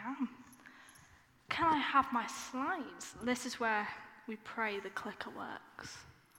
am. Can I have my slides? This is where we pray the clicker works.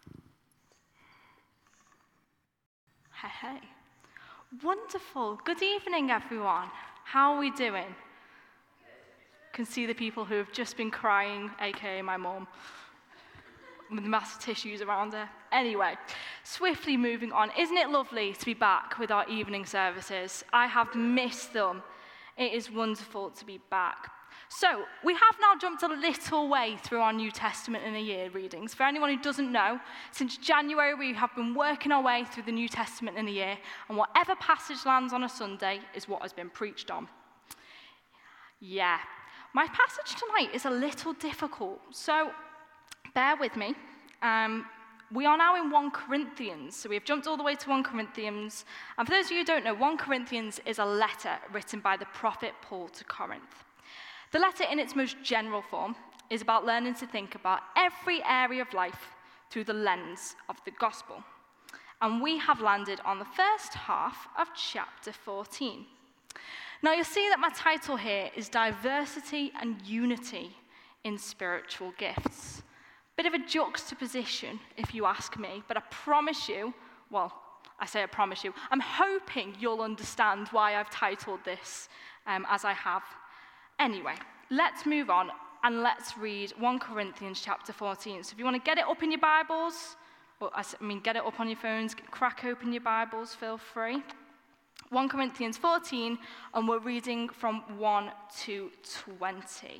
Hey. Wonderful. Good evening, everyone. How are we doing? Can see the people who have just been crying, aka my mum, with massive tissues around her. Anyway, swiftly moving on. Isn't it lovely to be back with our evening services? I have missed them. It is wonderful to be back. So, we have now jumped a little way through our New Testament in a year readings. For anyone who doesn't know, since January we have been working our way through the New Testament in a year, and whatever passage lands on a Sunday is what has been preached on. Yeah. My passage tonight is a little difficult, so bear with me. We are now in 1 Corinthians, so we have jumped all the way to 1 Corinthians. And for those of you who don't know, 1 Corinthians is a letter written by the prophet Paul to Corinth. The letter in its most general form is about learning to think about every area of life through the lens of the gospel. And we have landed on the first half of chapter 14. Now you'll see that my title here is Diversity and Unity in Spiritual Gifts. Bit of a juxtaposition, if you ask me, but I promise you, I'm hoping you'll understand why I've titled this as I have. Anyway, let's move on and let's read 1 Corinthians chapter 14. So if you want to get it up in your Bibles, get it up on your phones, crack open your Bibles, feel free. 1 Corinthians 14, and we're reading from 1 to 20.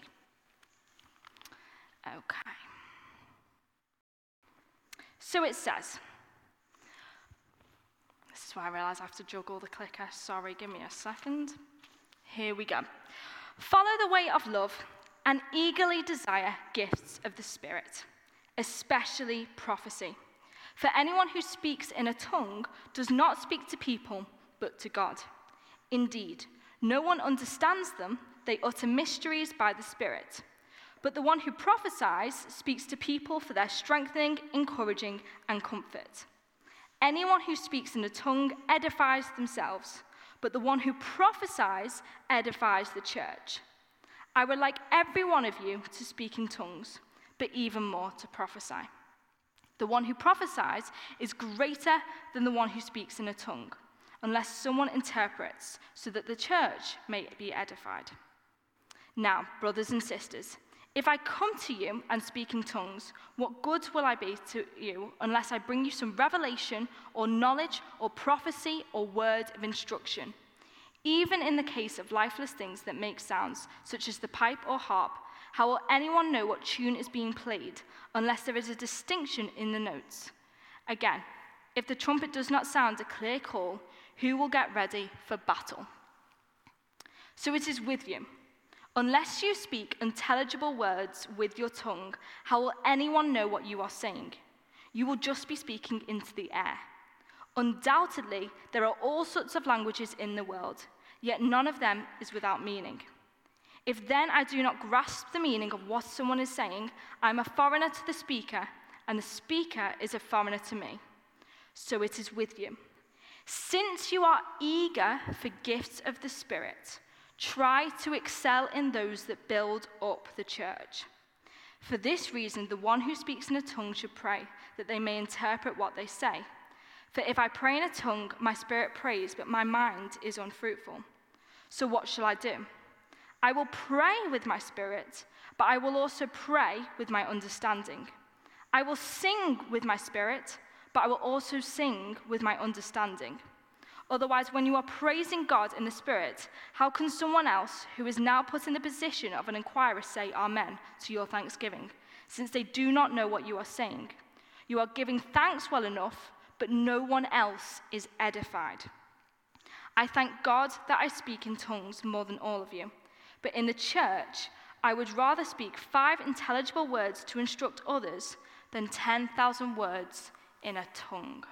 Okay. So it says, this is where I realise I have to juggle the clicker. Sorry, give me a second. Here we go. Follow the way of love and eagerly desire gifts of the Spirit, especially prophecy. For anyone who speaks in a tongue does not speak to people, but to God. Indeed, no one understands them. They utter mysteries by the Spirit. But the one who prophesies speaks to people for their strengthening, encouraging, and comfort. Anyone who speaks in a tongue edifies themselves, but the one who prophesies edifies the church. I would like every one of you to speak in tongues, but even more to prophesy. The one who prophesies is greater than the one who speaks in a tongue, unless someone interprets, so that the church may be edified. Now, brothers and sisters, if I come to you and speak in tongues, what good will I be to you unless I bring you some revelation or knowledge or prophecy or word of instruction? Even in the case of lifeless things that make sounds, such as the pipe or harp, how will anyone know what tune is being played unless there is a distinction in the notes? Again, if the trumpet does not sound a clear call, who will get ready for battle? So it is with you. Unless you speak intelligible words with your tongue, how will anyone know what you are saying? You will just be speaking into the air. Undoubtedly, there are all sorts of languages in the world, yet none of them is without meaning. If then I do not grasp the meaning of what someone is saying, I am a foreigner to the speaker, and the speaker is a foreigner to me. So it is with you. Since you are eager for gifts of the Spirit, try to excel in those that build up the church. For this reason, the one who speaks in a tongue should pray, that they may interpret what they say. For if I pray in a tongue, my spirit prays, but my mind is unfruitful. So what shall I do? I will pray with my spirit, but I will also pray with my understanding. I will sing with my spirit, but I will also sing with my understanding. Otherwise, when you are praising God in the Spirit, how can someone else who is now put in the position of an inquirer say amen to your thanksgiving, since they do not know what you are saying? You are giving thanks well enough, but no one else is edified. I thank God that I speak in tongues more than all of you, but in the church, I would rather speak 5 intelligible words to instruct others than 10,000 words in a tongue.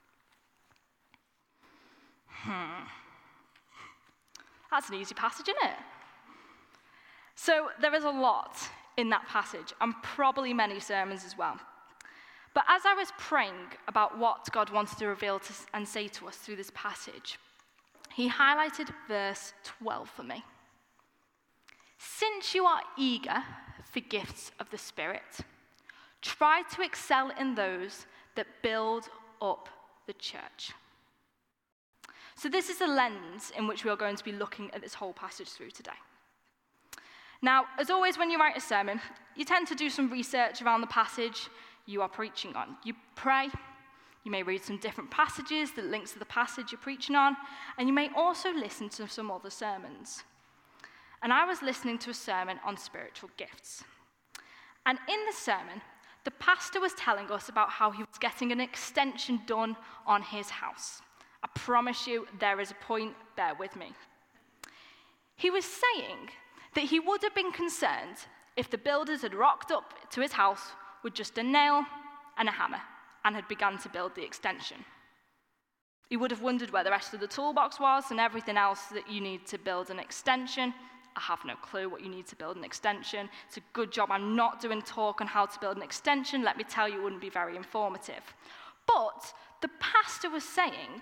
That's an easy passage, isn't it? So there is a lot in that passage, and probably many sermons as well. But as I was praying about what God wanted to reveal and say to us through this passage, he highlighted verse 12 for me. Since you are eager for gifts of the Spirit, try to excel in those that build up the church. So this is the lens in which we are going to be looking at this whole passage through today. Now, as always, when you write a sermon, you tend to do some research around the passage you are preaching on. You pray, you may read some different passages that links to the passage you're preaching on, and you may also listen to some other sermons. And I was listening to a sermon on spiritual gifts. And in the sermon, the pastor was telling us about how he was getting an extension done on his house. I promise you, there is a point, bear with me. He was saying that he would have been concerned if the builders had rocked up to his house with just a nail and a hammer and had begun to build the extension. He would have wondered where the rest of the toolbox was and everything else that you need to build an extension. I have no clue what you need to build an extension. It's a good job I'm not doing talk on how to build an extension. Let me tell you, it wouldn't be very informative. But the pastor was saying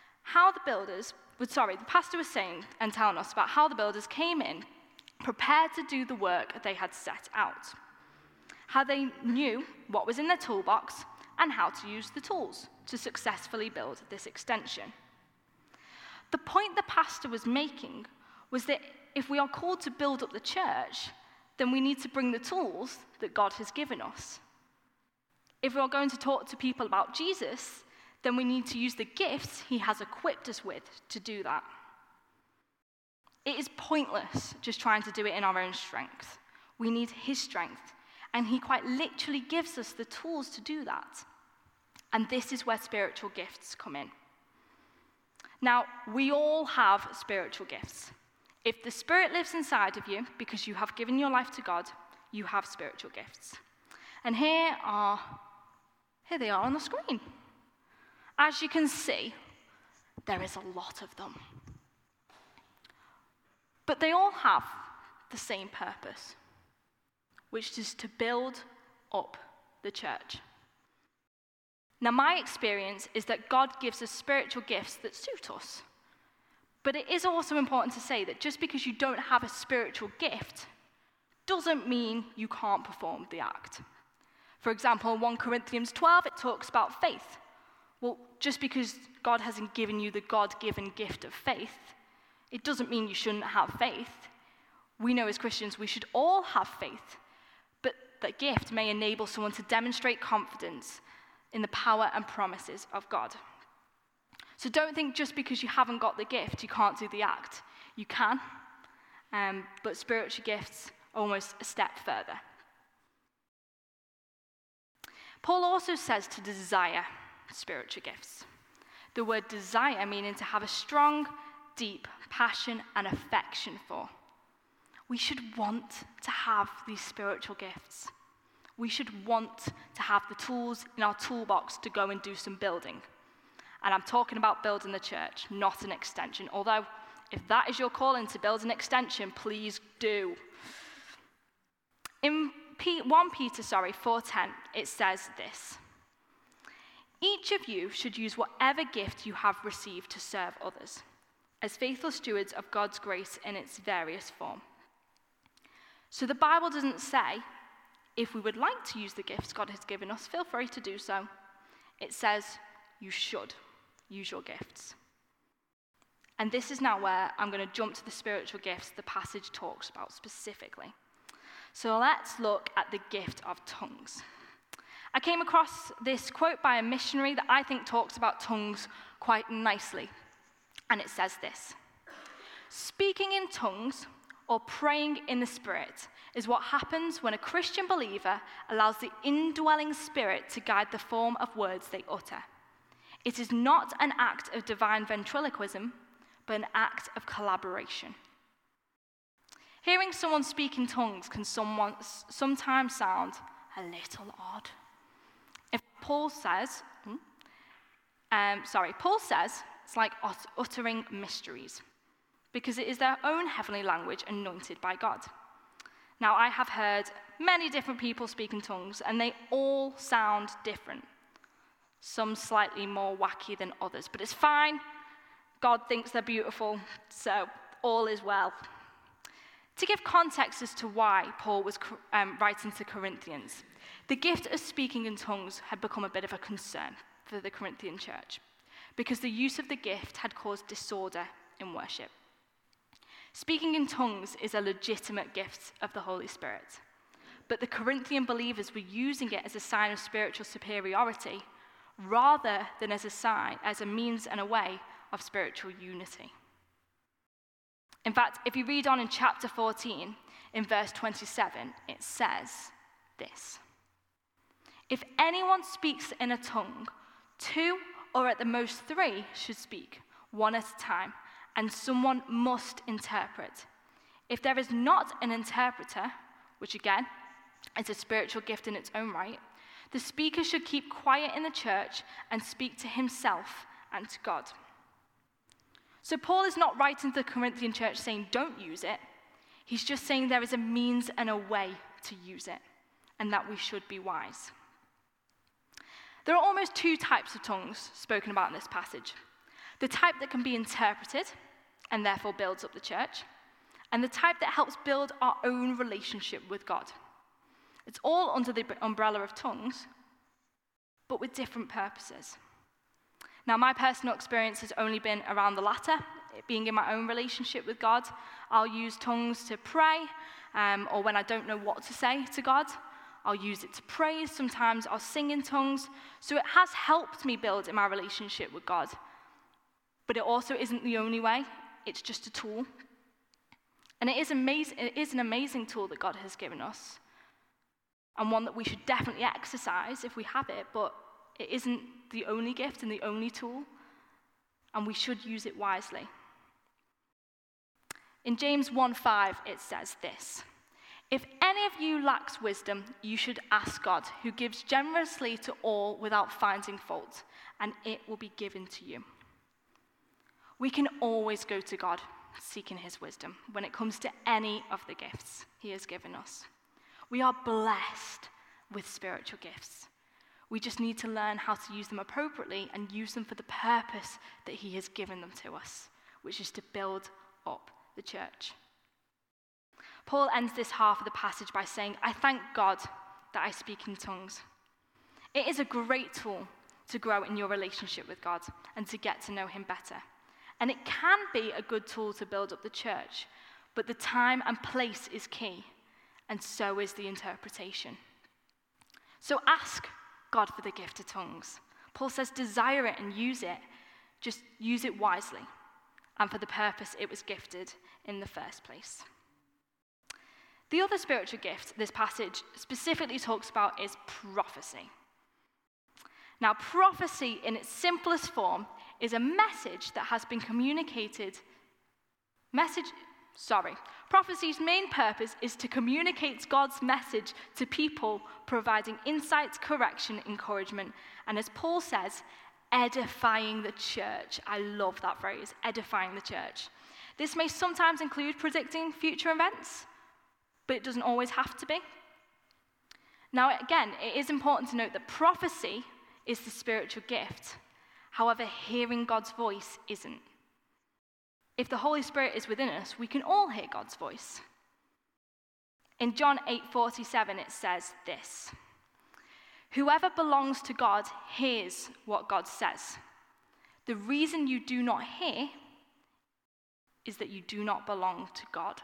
the pastor was saying and telling us about how the builders came in prepared to do the work they had set out, how they knew what was in their toolbox and how to use the tools to successfully build this extension. The point the pastor was making was that if we are called to build up the church, then we need to bring the tools that God has given us. If we are going to talk to people about Jesus, then we need to use the gifts he has equipped us with to do that. It is pointless just trying to do it in our own strength. We need his strength, and he quite literally gives us the tools to do that. And this is where spiritual gifts come in. Now, we all have spiritual gifts. If the Spirit lives inside of you because you have given your life to God, you have spiritual gifts. And here they are on the screen. As you can see, there is a lot of them. But they all have the same purpose, which is to build up the church. Now, my experience is that God gives us spiritual gifts that suit us. But it is also important to say that just because you don't have a spiritual gift doesn't mean you can't perform the act. For example, in 1 Corinthians 12, it talks about faith. Well, just because God hasn't given you the God-given gift of faith, it doesn't mean you shouldn't have faith. We know as Christians we should all have faith, but that gift may enable someone to demonstrate confidence in the power and promises of God. So don't think just because you haven't got the gift, you can't do the act. You can, but spiritual gifts are almost a step further. Paul also says to desire spiritual gifts. The word desire meaning to have a strong, deep passion and affection for. We should want to have these spiritual gifts. We should want to have the tools in our toolbox to go and do some building. And I'm talking about building the church, not an extension. Although, if that is your calling to build an extension, please do. In 1 Peter 4:10, it says this: each of you should use whatever gift you have received to serve others, as faithful stewards of God's grace in its various form. So the Bible doesn't say, if we would like to use the gifts God has given us, feel free to do so. It says, you should use your gifts. And this is now where I'm going to jump to the spiritual gifts the passage talks about specifically. So let's look at the gift of tongues. I came across this quote by a missionary that I think talks about tongues quite nicely. And it says this: speaking in tongues or praying in the Spirit is what happens when a Christian believer allows the indwelling Spirit to guide the form of words they utter. It is not an act of divine ventriloquism, but an act of collaboration. Hearing someone speak in tongues can sometimes sound a little odd. If Paul says it's like uttering mysteries, because it is their own heavenly language anointed by God. Now, I have heard many different people speak in tongues, and they all sound different. Some slightly more wacky than others, but it's fine. God thinks they're beautiful, so all is well. To give context as to why Paul was writing to Corinthians, the gift of speaking in tongues had become a bit of a concern for the Corinthian church because the use of the gift had caused disorder in worship. Speaking in tongues is a legitimate gift of the Holy Spirit, but the Corinthian believers were using it as a sign of spiritual superiority rather than as a means and a way of spiritual unity. In fact, if you read on in chapter 14, in verse 27, it says this: "If anyone speaks in a tongue, 2 or at the most 3 should speak, one at a time, and someone must interpret. If there is not an interpreter," which again is a spiritual gift in its own right, "the speaker should keep quiet in the church and speak to himself and to God." So Paul is not writing to the Corinthian church saying don't use it. He's just saying there is a means and a way to use it, and that we should be wise. There are almost 2 types of tongues spoken about in this passage. The type that can be interpreted and therefore builds up the church, and the type that helps build our own relationship with God. It's all under the umbrella of tongues, but with different purposes. Now, my personal experience has only been around the latter, it being in my own relationship with God. I'll use tongues to pray, or when I don't know what to say to God, I'll use it to praise. Sometimes I'll sing in tongues. So it has helped me build in my relationship with God. But it also isn't the only way. It's just a tool. And it is an amazing tool that God has given us, and one that we should definitely exercise if we have it, but it isn't the only gift and the only tool, and we should use it wisely. In James 1:5, it says this: "If any of you lacks wisdom, you should ask God, who gives generously to all without finding fault, and it will be given to you." We can always go to God seeking his wisdom when it comes to any of the gifts he has given us. We are blessed with spiritual gifts. We just need to learn how to use them appropriately and use them for the purpose that he has given them to us, which is to build up the church. Paul ends this half of the passage by saying, "I thank God that I speak in tongues." It is a great tool to grow in your relationship with God and to get to know him better. And it can be a good tool to build up the church, but the time and place is key, and so is the interpretation. So ask God for the gift of tongues. Paul says desire it and use it. Just use it wisely and for the purpose it was gifted in the first place. The other spiritual gift this passage specifically talks about is prophecy. Now, prophecy in its simplest form is a message that has been communicated. Prophecy's main purpose is to communicate God's message to people, providing insight, correction, encouragement, and as Paul says, edifying the church. I love that phrase, edifying the church. This may sometimes include predicting future events, but it doesn't always have to be. Now, again, it is important to note that prophecy is the spiritual gift. However, hearing God's voice isn't. If the Holy Spirit is within us, we can all hear God's voice. In John 8:47, it says this: "Whoever belongs to God hears what God says. The reason you do not hear is that you do not belong to God."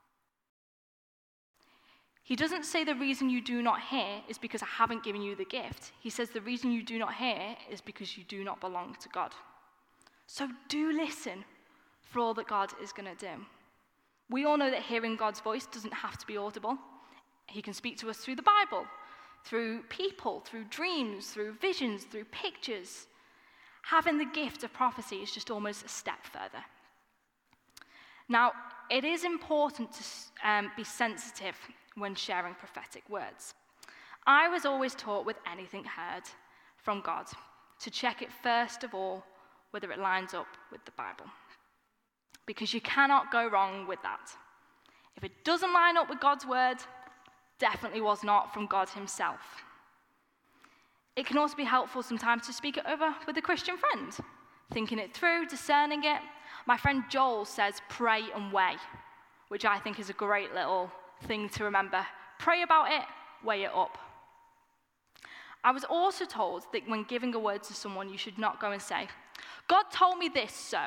He doesn't say the reason you do not hear is because I haven't given you the gift. He says the reason you do not hear is because you do not belong to God. So do listen for all that God is going to do. We all know that hearing God's voice doesn't have to be audible. He can speak to us through the Bible, through people, through dreams, through visions, through pictures. Having the gift of prophecy is just almost a step further. Now, it is important to be sensitive when sharing prophetic words. I was always taught with anything heard from God to check it first of all whether it lines up with the Bible, because you cannot go wrong with that. If it doesn't line up with God's word, definitely was not from God himself. It can also be helpful sometimes to speak it over with a Christian friend, thinking it through, discerning it. My friend Joel says, pray and weigh. which I think is a great little thing to remember. Pray about it, weigh it up. I was also told that when giving a word to someone, you should not go and say, God told me this, so.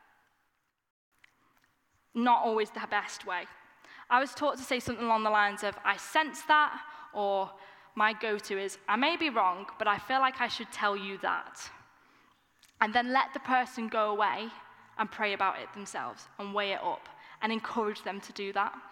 Not always the best way. I was taught to say something along the lines of, I sense that, or my go-to is, I may be wrong, but I feel like I should tell you that. And then let the person go away and pray about it themselves and weigh it up and encourage them to do that.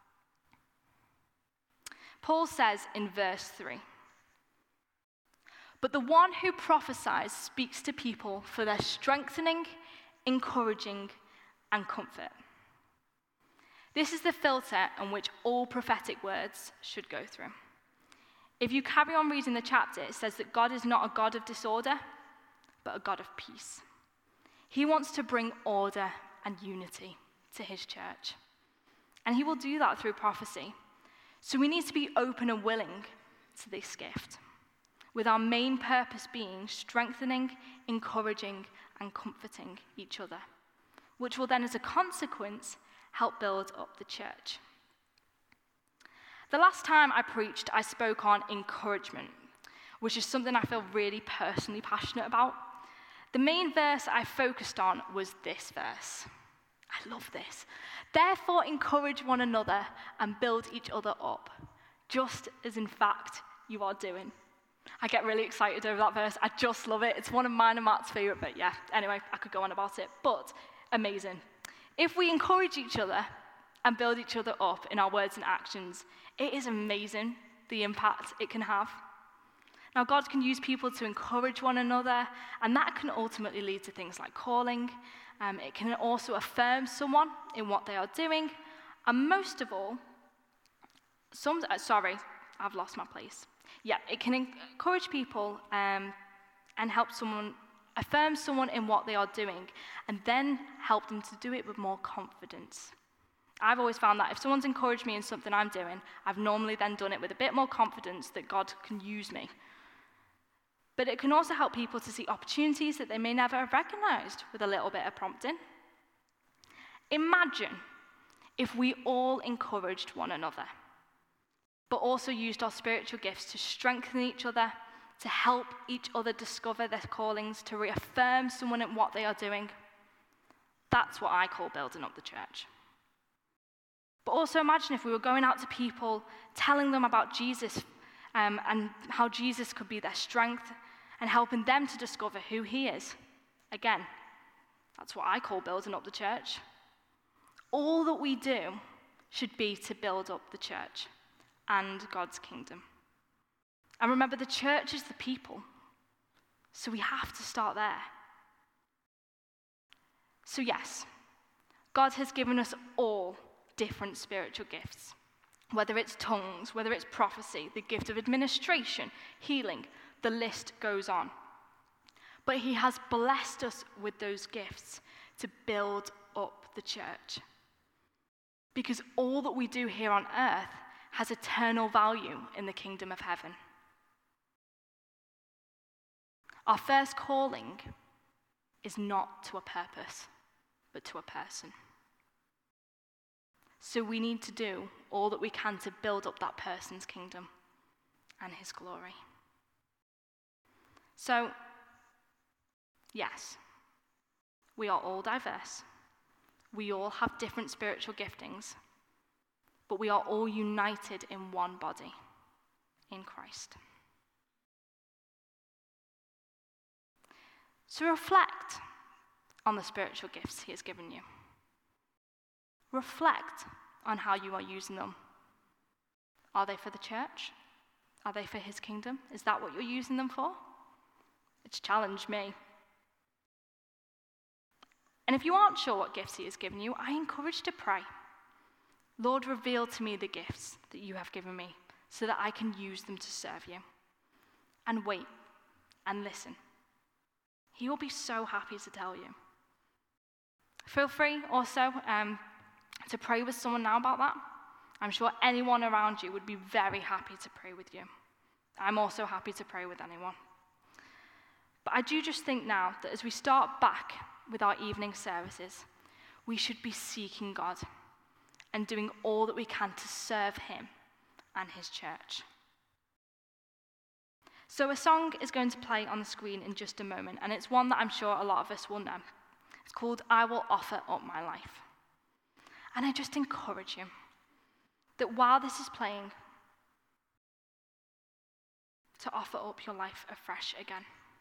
Paul says in verse 3, but the one who prophesies speaks to people for their strengthening, encouraging, and comfort. This is the filter in which all prophetic words should go through. If you carry on reading the chapter, it says that God is not a God of disorder, but a God of peace. He wants to bring order and unity to his church. And he will do that through prophecy. So we need to be open and willing to this gift, with our main purpose being strengthening, encouraging, and comforting each other, which will then, as a consequence, help build up the church. The last time I preached, I spoke on encouragement, which is something I feel really personally passionate about. The main verse I focused on was this verse. I love this. Therefore, encourage one another and build each other up, just as in fact you are doing. I get really excited over that verse. I just love it. It's one of mine and Matt's favorite, but yeah, anyway, I could go on about it, but amazing. If we encourage each other and build each other up in our words and actions, it is amazing the impact it can have. Now, God can use people to encourage one another, and that can ultimately lead to things like calling. It can also affirm someone in what they are doing, and most of all, I've lost my place. Yeah, it can encourage people and help someone, affirm someone in what they are doing, and then help them to do it with more confidence. I've always found that if someone's encouraged me in something I'm doing, I've normally then done it with a bit more confidence that God can use me. But it can also help people to see opportunities that they may never have recognized with a little bit of prompting. Imagine if we all encouraged one another, but also used our spiritual gifts to strengthen each other, to help each other discover their callings, to reaffirm someone in what they are doing. That's what I call building up the church. But also imagine if we were going out to people, telling them about Jesus and how Jesus could be their strength and helping them to discover who he is. Again, that's what I call building up the church. All that we do should be to build up the church and God's kingdom. And remember, the church is the people, so we have to start there. So yes, God has given us all different spiritual gifts, whether it's tongues, whether it's prophecy, the gift of administration, healing, the list goes on. But he has blessed us with those gifts to build up the church. Because all that we do here on earth has eternal value in the kingdom of heaven. Our first calling is not to a purpose, but to a person. So we need to do all that we can to build up that person's kingdom and his glory. So, yes, we are all diverse. We all have different spiritual giftings, but we are all united in one body, in Christ. So reflect on the spiritual gifts he has given you. Reflect on how you are using them. Are they for the church? Are they for his kingdom? Is that what you're using them for? It's challenged me. And if you aren't sure what gifts he has given you, I encourage you to pray. Lord, reveal to me the gifts that you have given me so that I can use them to serve you. And wait and listen. He will be so happy to tell you. Feel free also to pray with someone now about that. I'm sure anyone around you would be very happy to pray with you. I'm also happy to pray with anyone. But I do just think now that as we start back with our evening services, we should be seeking God and doing all that we can to serve him and his church. So a song is going to play on the screen in just a moment, and it's one that I'm sure a lot of us will know. It's called I Will Offer Up My Life. And I just encourage you that while this is playing, to offer up your life afresh again,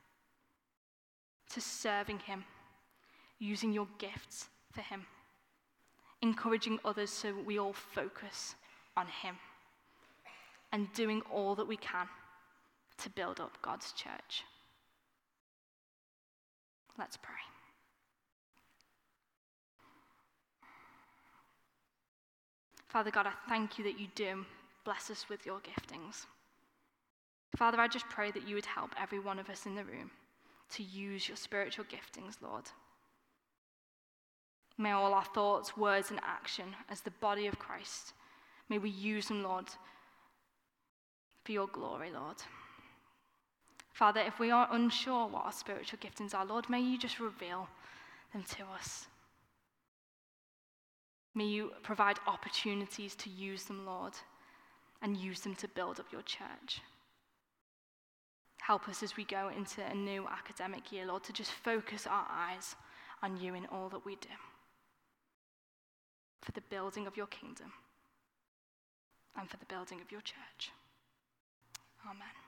to serving him, using your gifts for him, encouraging others so we all focus on him, and doing all that we can to build up God's church. Let's pray. Father God, I thank you that you do bless us with your giftings. Father, I just pray that you would help every one of us in the room to use your spiritual giftings, Lord. May all our thoughts, words, and action as the body of Christ, may we use them, Lord, for your glory, Lord. Father, if we are unsure what our spiritual giftings are, Lord, may you just reveal them to us. May you provide opportunities to use them, Lord, and use them to build up your church. Help us as we go into a new academic year, Lord, to just focus our eyes on you in all that we do, for the building of your kingdom and for the building of your church. Amen.